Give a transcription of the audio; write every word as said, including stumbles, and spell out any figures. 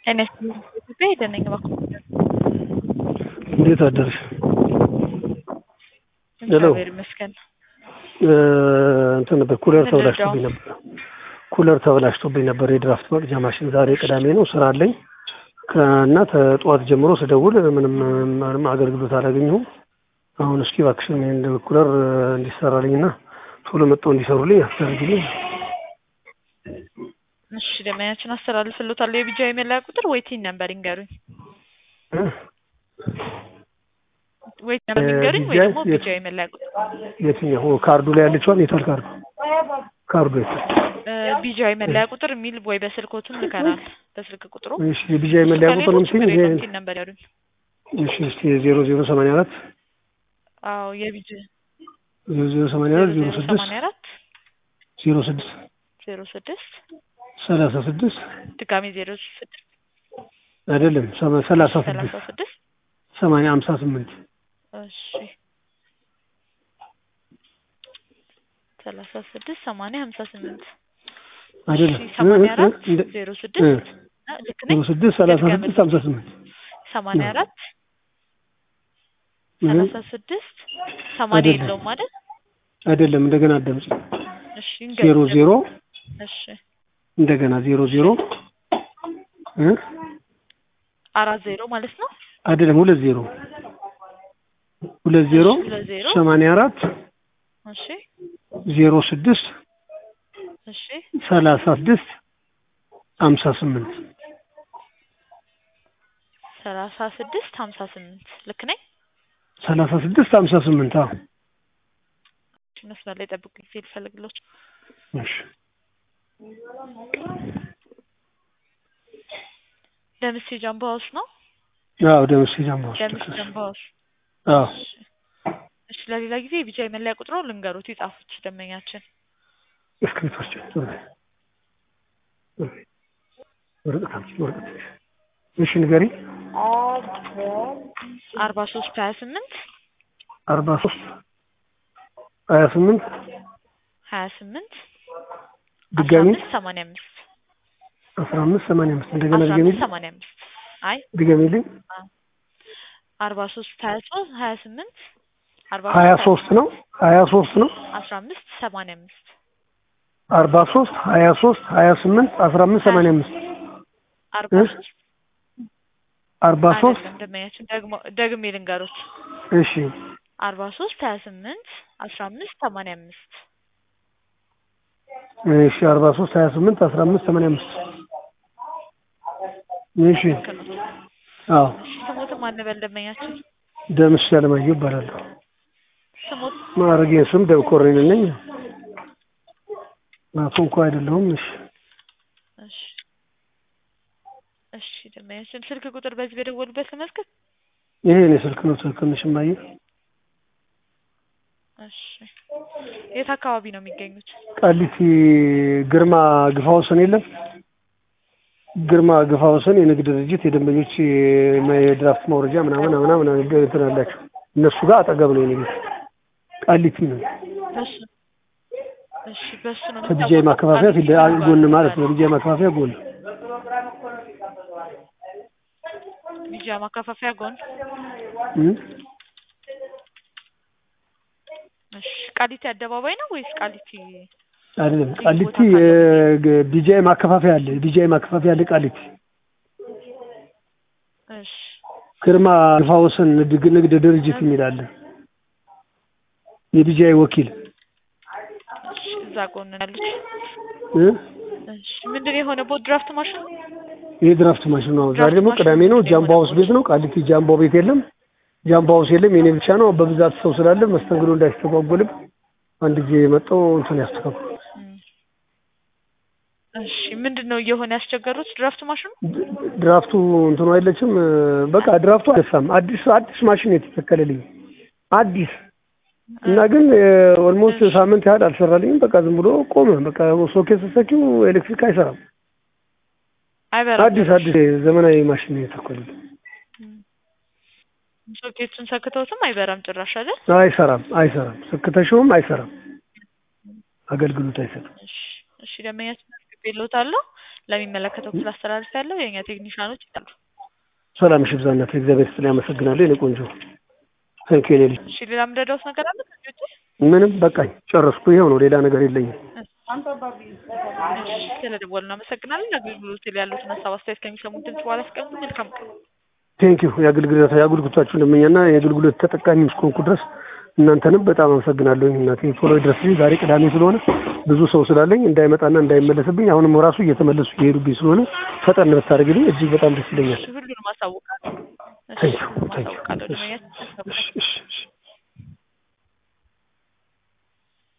እኔ ኢትዮጵያ ነኝ ባኩ እንዴት አደርሽ? እግዚአብሔር ይመስገን። እንትን ነበር ኩለር ተበላሽቶብኝ ነበር። ኩለር ተበላሽቶብኝ ነበር የድራፍት መቅጃ ማሽን። ዛሬ ቅዳሜ ነው ስራ አለኝ እና ተጧት ጀምሮ ስደውል ምንም ምንም አገልግሎት አላገኘሁም። አሁን እስኪ እባክሽን እንደ ኩለር እንዲሰራልኝና ቶሎ መጥተው እንዲሰሩልኝ አስደርግልኝ። እሺ ደማያችን አስተላልፍልዎታለሁ። የቢጃ ኢሜል ቁጥር ወይቲን ነበር ይንገሩኝ። ወይ ነበር ይንገሩኝ ወይ ደግሞ ቢጃ ኢሜል ቁጥር የትኛው ካርዱ ላይ ያለችው የታል ካርዱ ካርዱ የታል ቢጃ ኢሜል ቁጥር ሚል ወይ በስልኮቱም ልከናል በስልክ ቁጥሩ። እሺ ቢጃ ኢሜል ቁጥር ነው እንትን ነበር ያሉኝ። እሺ እስቲ ዜሮ ዜሮ ሰማንያ አራት አዎ የቢጃ ዜሮ ዜሮ ሰማንያ አራት ዜሮ ስድስት ሰማንያ አራት ዜሮ ስድስት ዜሮ ስድስት ሰላሳ ስድስት ድጋሚ ዜሮ ስድስት አይደለም ሰላሳ ስድስት ሰማንያ ሃምሳ ስምንት እሺ ሰላሳ ስድስት ሰማንያ ሃምሳ ስምንት አይደለም ሰማንያ አራት ዜሮ ስድስት ልክ ነኝ። ዜሮ ስድስት ሰላሳ ስድስት ሃምሳ ስምንት ሰማንያ አራት ሰላሳ ስድስት ሰማንያ የለውም አይደል? አይደለም እንደገና አዳምጪ። እሺ ዜሮ ዜሮ እሺ እንደገና ዜሮ ዜሮ እ አራት ዜሮ ማለት ነው። አይደለም ሁለት ዜሮ ሁለት ዜሮ ሰማንያ አራት እሺ ዜሮ ስድስት እሺ ሰላሳ ስድስት ሃምሳ ስምንት ሰላሳ ስድስት ሃምሳ ስምንት ልክ ነኝ። ሰላሳ ስድስት ሃምሳ ስምንት አዎ መስመር ላይ ጠብቁኝ ሲል ፈልግሎት። እሺ ደምሴ ጃምቦ ሃውስ ነው? አዎ ደምሴ ጃምቦ ሃውስ ደምሴ ጃምቦ ሃውስ አዎ። እሺ ለሌላ ጊዜ የቢጃ መለያ ቁጥሩ ልንገሩት ይጻፉት ደመኛችን እስክሪፕቶች ወረቀት ወረቀት እሺ ንገሪ አርባ ሶስት ሀያ ስምንት አርባ ሶስት ሀያ ስምንት ሀያ ስምንት ድጋሚ ሰማንያ አምስት አስራ አምስት ሰማንያ አምስት እንደገና ድጋሚ ሰማንያ አምስት አይ ድጋሚልኝ አርባ ሶስት ሀያ ሶስት ሀያ ስምንት ሀያ ሶስት ነው ሀያ ሶስት ነው አስራ አምስት ሰማንያ አምስት አርባ ሶስት ሀያ ሶስት ሀያ ስምንት አስራ አምስት ሰማንያ አምስት አርባ ሶስት አርባ ሶስት ደመኛችን ደግሞ ደግሜ ልንገሮት። እሺ አርባ ሶስት ሀያ ስምንት አስራ አምስት ሰማንያ አምስት እሺ አርባ ሶስት ሀያ ስምንት አስራ አምስት ሰማንያ አምስት እሺ አዎ ስሞት ማን ነበር ደመኛችን? ደምስ ያለማየሁ እባላለሁ። ስሞት ማረጌ ስም ደብኮሬን ነኝ። አቶ እንኳን አይደለሁም። እሺ እሺ እሺ ደመኛችን ስልክ ቁጥር በዚህ በደወሉበት ለመዝገብ ይሄ ነው ስልክ ነው ስልክሽ ማየ። እሺ የት አካባቢ ነው የሚገኙት? ቃሊቲ ግርማ ግፋውሰን የለም ግርማ ግፋውሰን የንግድ ድርጅት የደንበኞች የድራፍት ማውረጃ ምናምን ምናምን እንትን አላቸው እነሱ ጋር አጠገብ ነው የኔ ቃሊቲ ነው። እሺ እሺ በሱ ነው ከቢጃይ ማከፋፈያ ፊት ጎን ማለት ነው። ቢጃይ ማከፋፈያ ጎን ቢጃይ ማከፋፈያ ጎን እሺ ቃሊቲ አደባባይ ነው ወይስ ቃሊቲ? አይደለም ቃሊቲ ቢጃይ ማከፋፈያ አለ። ቢጃይ ማከፋፈያ አለ ቃሊቲ። እሺ ግርማ ግፋውሰን ንግድ ድርጅት የሚል አለ የቢጃይ ወኪል እዛ ጎን ያሉት እ እሺ ምንድነው የሆነ ቦት ድራፍት ማሽን ይሄ ድራፍት ማሽን ነው። ዛሬ ደግሞ ቅዳሜ ነው። ጃምቦ ሃውስ ቤት ነው። ቃሊቲ ጃምቦ ቤት የለም። ጃምቦ ሃውስ የለም። የኔ ብቻ ነው። በብዛት ሰው ስላለ መስተንግዶ እንዳይስተጓጎልም አንድ ጊዜ መጣው እንትን ያስተካክሉ። እሺ ምንድነው እየሆነ ያስቸገሩት ድራፍት ማሽኑ? ድራፍቱ እንትኑ አይለችም። በቃ ድራፍቱ አይሰራም። አዲስ አዲስ ማሽን የተተከለልኝ አዲስ እና ግን ኦልሞስት ሳምንት ያህል አልሰራልኝም። በቃ ዝም ብሎ ቆመ። በቃ ሶኬት ሰኪው ኤሌክትሪክ አይሰራም። አይበራም። አዲስ አዲስ ዘመናዊ ማሽን የተተከለልኝ ሶኬቱን ሰክተውትም አይበራም ጭራሽ አይደል? አይሰራም አይሰራም። ሰክተሽውም አይሰራም። አገልግሎት አይሰጥም። እሺ እሺ ደመኛችን ጽፌልዎታለሁ ለሚመለከተው ክፍል አስተላልፌያለሁ የኛ ቴክኒሻኖች ይጣሉ ሰላም እሺ ብዛነት እግዚአብሔር ይስጥልኝ አመሰግናለሁ የኔ ቆንጆ ታንክ ዩ ኔሊ እሺ ሌላ ምንድነው ነገር አለ ከዚህ ውጪ ምንም በቃኝ ጨረስኩ ይሄው ነው ሌላ ነገር የለኝም እሺ ስለደወልን አመሰግናለሁ አገልግሎት ላይ ያሉትን ሀሳብ አስተያየት ከሚሰሙት ድምጽ በኋላ አስቀምጡ መልካም ቀን ቴንክ ዩ የአገልግሎት የአገልግሎታችሁ እንደምኛና የአገልግሎት ተጠቃሚ እስከሆንኩ ድረስ እናንተንም በጣም አመሰግናለሁ እናቴ ቶሎ ድረስ ዛሬ ቅዳሜ ስለሆነ ብዙ ሰው ስላለኝ እንዳይመጣና እንዳይመለስብኝ አሁንም ራሱ እየተመለሱ ይሄዱብኝ ስለሆነ ፈጠን ብታደርግልኝ እጅግ በጣም ደስ ይለኛል ሁሉንም አሳውቃለሁ ታንክ ዩ ታንክ ዩ አሳውቃለሁ